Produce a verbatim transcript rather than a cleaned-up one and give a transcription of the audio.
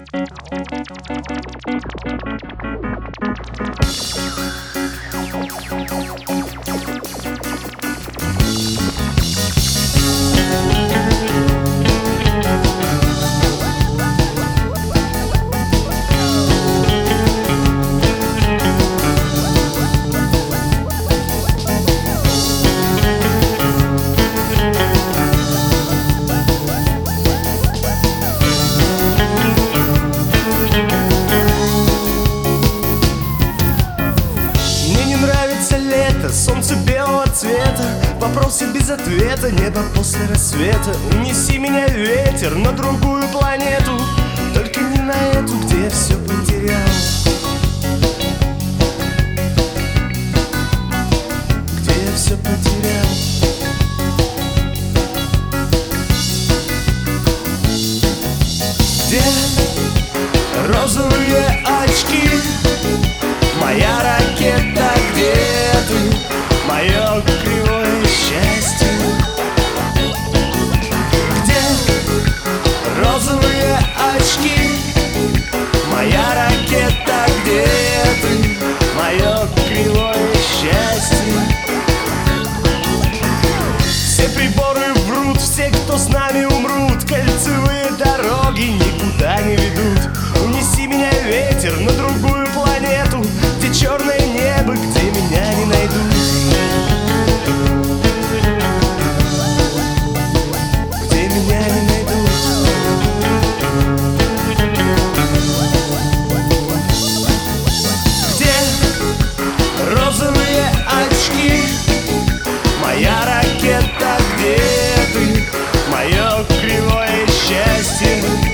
Солнце белого цвета, вопросы без ответа, небо после рассвета. Унеси меня, ветер, на другую планету, только не на эту, где я все потерял. Где я все потерял. Где розовые очки, моя ракета, где ты? Мое кривое счастье. Где розовые очки, моя ракета, где ты? Мое кривое счастье. Все приборы врут, все, кто с нами умрут. Кольцевые дороги никуда не ведут. Унеси меня, ветер, на другую планету, где черное небо, где меня не найдут. Моя ракета, где ты? Мое кривое счастье.